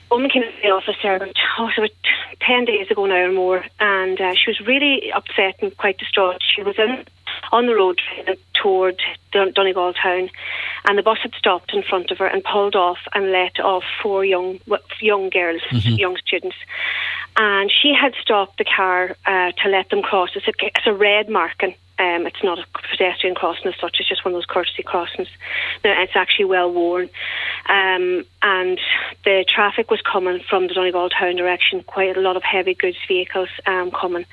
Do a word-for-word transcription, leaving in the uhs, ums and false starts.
woman came to the office there about, oh, so about ten days ago now or more, and uh, she was really upset and quite distraught. She was in on the road toward Dun- Donegal town, and the bus had stopped in front of her and pulled off and let off four young young girls, mm-hmm. young students. And she had stopped the car uh, to let them cross. It's a, it's a red marking. Um, it's not a pedestrian crossing as such. It's just one of those courtesy crossings. Now, it's actually well worn. Um, and the traffic was coming from the Donegal town direction. Quite a lot of heavy goods vehicles um, coming.